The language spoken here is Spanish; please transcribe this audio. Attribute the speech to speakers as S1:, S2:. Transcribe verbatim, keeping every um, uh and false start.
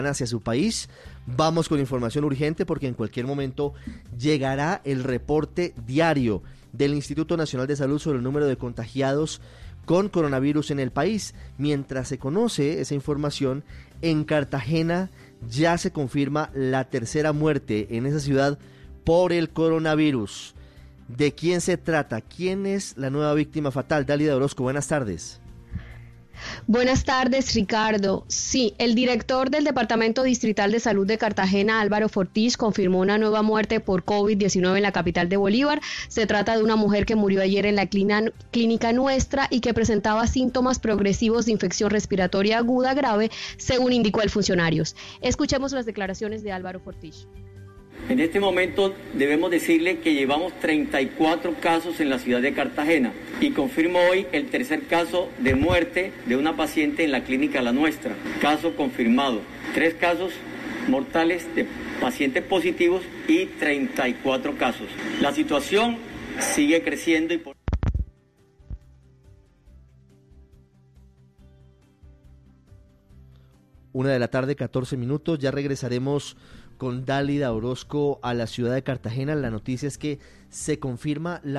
S1: hacia su país. Vamos con información urgente porque en cualquier momento llegará el reporte diario del Instituto Nacional de Salud sobre el número de contagiados con coronavirus en el país. Mientras se conoce esa información, en Cartagena ya se confirma la tercera muerte en esa ciudad por el coronavirus. ¿De quién se trata? ¿Quién es la nueva víctima fatal? Dálida Orozco, buenas tardes.
S2: Buenas tardes, Ricardo. Sí, el director del Departamento Distrital de Salud de Cartagena, Álvaro Fortich, confirmó una nueva muerte por COVID diecinueve en la capital de Bolívar. Se trata de una mujer que murió ayer en la clínica nuestra y que presentaba síntomas progresivos de infección respiratoria aguda grave, según indicó el funcionario. Escuchemos las declaraciones de Álvaro Fortich.
S3: En este momento debemos decirle que llevamos treinta y cuatro casos en la ciudad de Cartagena y confirmo hoy el tercer caso de muerte de una paciente en la clínica La Nuestra, caso confirmado. Tres casos mortales de pacientes positivos y treinta y cuatro casos. La situación sigue creciendo y por...
S1: Una de la tarde, catorce minutos, ya regresaremos con Dálida Orozco a la ciudad de Cartagena. La noticia es que se confirma la